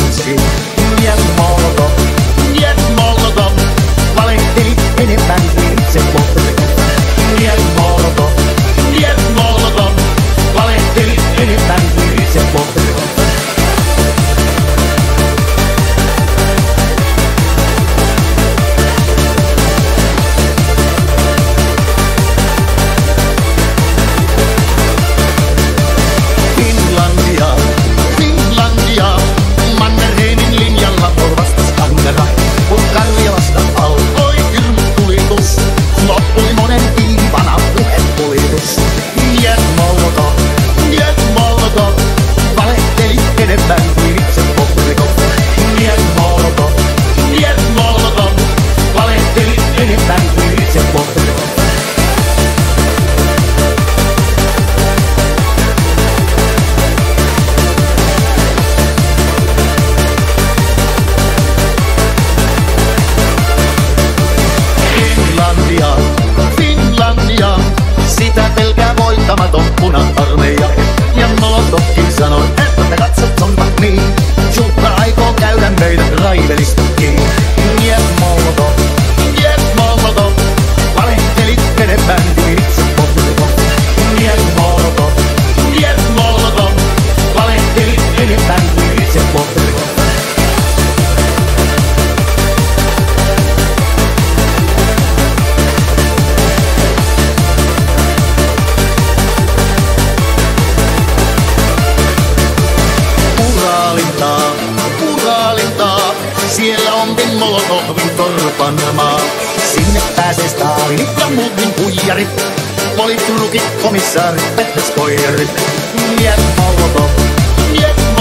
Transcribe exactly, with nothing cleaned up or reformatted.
tanssi. Mies Molotov, mies Molotov, valehteli enemmän kuin itse Molotov. Mies Molotov, mies Molotov, valehteli enemmän kuin itse Molotov. Finlandia, sitä pelkää voittamaton puna-armeija. Ja Molotovkin sanoi, että katsot onpa niin. Jukka aikoo käydä meidät raivelista kiinni. Mies Molotov, mies Molotov, valehtelit enemmän kuin itse Molotov. Mies Molotov, mies Molotov, valehtelit enemmän kuin itse Molotov. Siellä onkin Molotovin torpanmaa. Sinne pääsee Stalinit ja muutkin huijarit. Politrukit, komissaarit, pettäskoijarit. Mies Molotov, mies